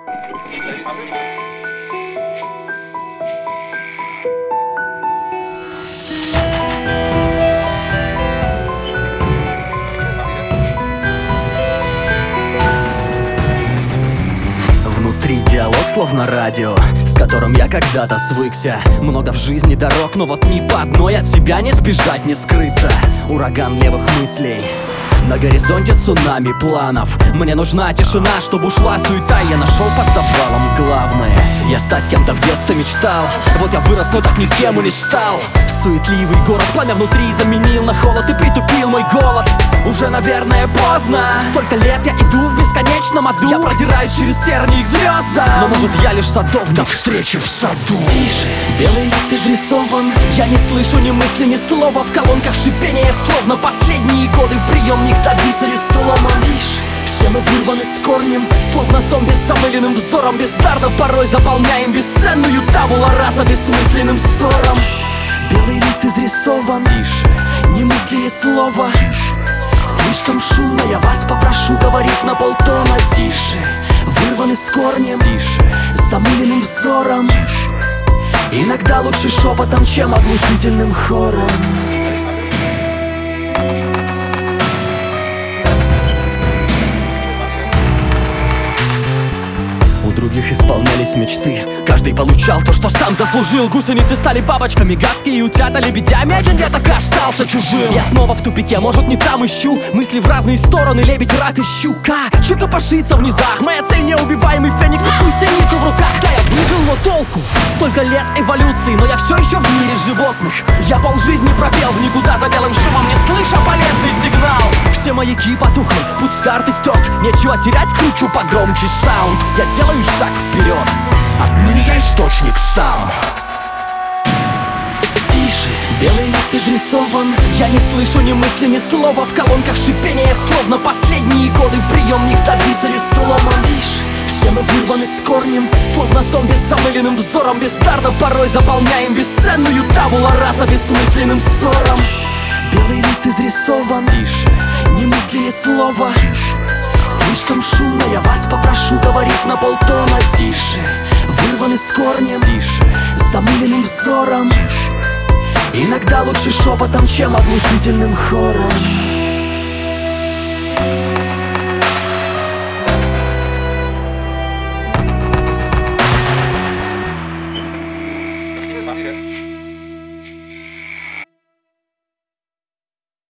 Внутри диалог, словно радио, с которым я когда-то свыкся. Много в жизни дорог, но вот ни по одной от себя не сбежать, не скрыться. Ураган левых мыслей, на горизонте цунами планов. Мне нужна тишина, чтобы ушла суета. Я нашел под завалом главное. Я стать кем-то в детстве мечтал. Вот я вырос, но так никем и не стал. Суетливый город пламя внутри заменил на холод и притупил мой голод. Уже, наверное, поздно. Столько лет я иду в бесконечном аду. Я продираюсь через тернии к звездам. Но может я лишь садовник, встречи в саду. Тише, белый лист изрисован. Я не слышу ни мысли, ни слова. В колонках шипение, словно последние годы приемник завис или сломан. Тише, все мы вырваны с корнем, словно зомби с замыленным взором. Бездарно порой заполняем бесценную табула раса бессмысленным ссором. Белый лист изрисован. Тише, ни мысли, ни слова. Слишком шумно, я вас попрошу говорить на полтона. Тише, вырваны с корнем. Тише, с замыленным взором. Иногда лучше шепотом, чем оглушительным хором. У других исполнялись мечты, каждый получал то, что сам заслужил. Гусеницы стали бабочками, гадкие утята лебедями. Один я так и остался чужим. Я снова в тупике, может не там ищу. Мысли в разные стороны, лебедь, рак и щука. Чука пошится в низах, моя цель неубиваемый феникс. И пусть синицу в руках, да я выжил, но толку. Столько лет эволюции, но я все еще в мире животных. Я полжизни пропел в никуда, за белым шумом не слыша полезный сигнал. Все маяки потухли, путь с карты стерт. Нечего терять, кручу погромче саунд. Я делаю шаг вперед, отныне я источник сам. Тише, белый лист изрисован. Я не слышу ни мысли, ни слова. В колонках шипение, словно последние годы приемник завис или сломан. Тише, все мы вырваны с корнем, словно зомби с замыленным взором. Бездарно порой заполняем бесценную табула раса бессмысленным ссором. Белый лист изрисован. Тише, ни мысли, ни слова. Слишком шумно, я вас попрошу говорить на полтона. Тише, вырваны с корнем. Тише, с замыленным взором. Иногда лучше шепотом, чем оглушительным хором.